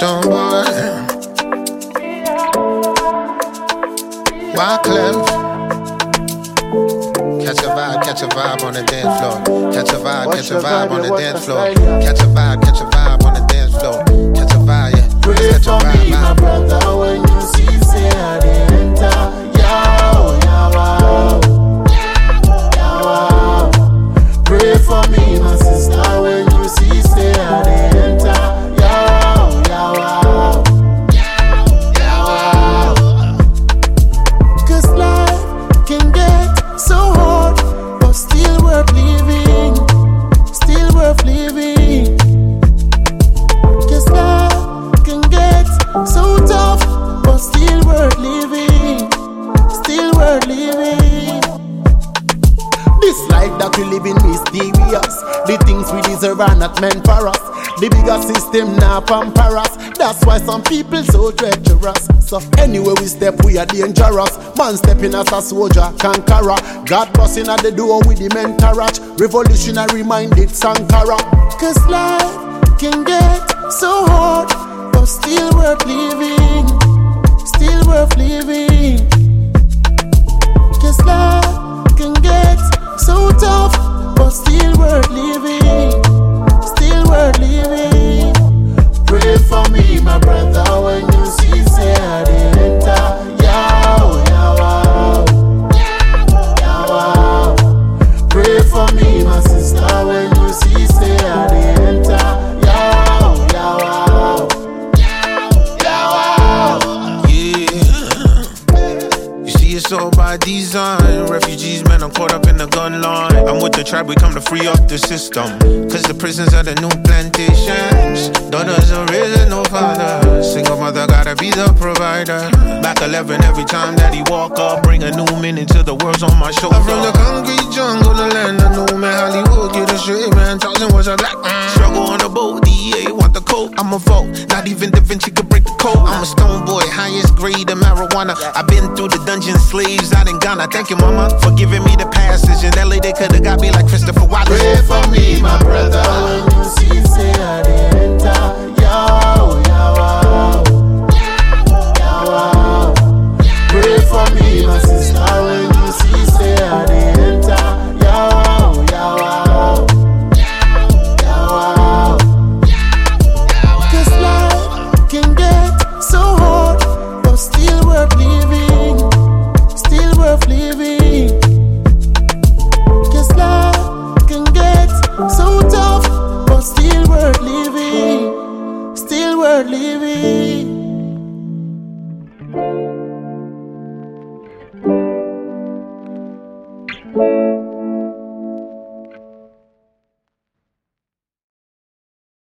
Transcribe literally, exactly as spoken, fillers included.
Stone boy. Wyclef. Catch a vibe, catch a vibe on the dance floor. Catch a vibe, catch a vibe on the dance floor. Catch a vibe, catch a vibe on the dance floor. Catch a vibe, yeah. Pray Catch a for vibe, me, my vibe. brother, when you see, say I dey enter. Yow, yow, wow. Yow, wow. Pray for me, my sister, when you see, say I dey enter. Yow, yow, wow. Yow, wow. Cause life can get so hard, but still worth living. Still worth living. Cause life can get so tough, but still worth living. Still worth living. This life that we live in mysterious. The things we deserve are not meant for us. The bigger system now pamper us. That's why some people so treacherous. So anywhere we step we are dangerous. Man stepping as a soldier, conqueror. God busting at the door with the mentorage. Revolutionary minded Sankara. Cause life can get so hard, but still worth living. Still worth living. Cause life can get so tough, but still worth living. Still worth living. Pray for me, my brother, when you see, say I dey enter. Yow, yow, wow. Yow, wow. Pray for me, my sister, when you see, say I dey enter. Yow, yow, wow. Yow, wow. Yeah. You see, it's all by design. Refugees, man, I'm caught up in the gun line. I'm with the tribe, we come to free up the system. Cause the prisons are the new plantations. Daughters are raising no fathers. Single mother gotta be the provider. Back eleven every time that he walk up. Bring a new meaning to the world's on my shoulder. I'm from the concrete jungle, the land I know, man. Hollywood, get a straight, man. Thousand was a black man. Struggle on the boat, D E A want the coat. I'm a vote, not even Da Vinci could break the code. I'm a stone boy, highest grade of marijuana. I've been through the dungeon slaves out in Ghana. Thank you, mama, for giving me the passage. In L A, they could've got me like Christopher Wallace. Pray for me, my brother, when you see, say I dey enter. Yow, yow, wow. Yow, wow. Pray for me, my sister, when you see, say I dey enter. Yow, yow, wow. Yow, wow. Cause life can get so hard, but still worth living. Still worth living. Cause life can get so tough, but still worth living. Still worth living. Thank you.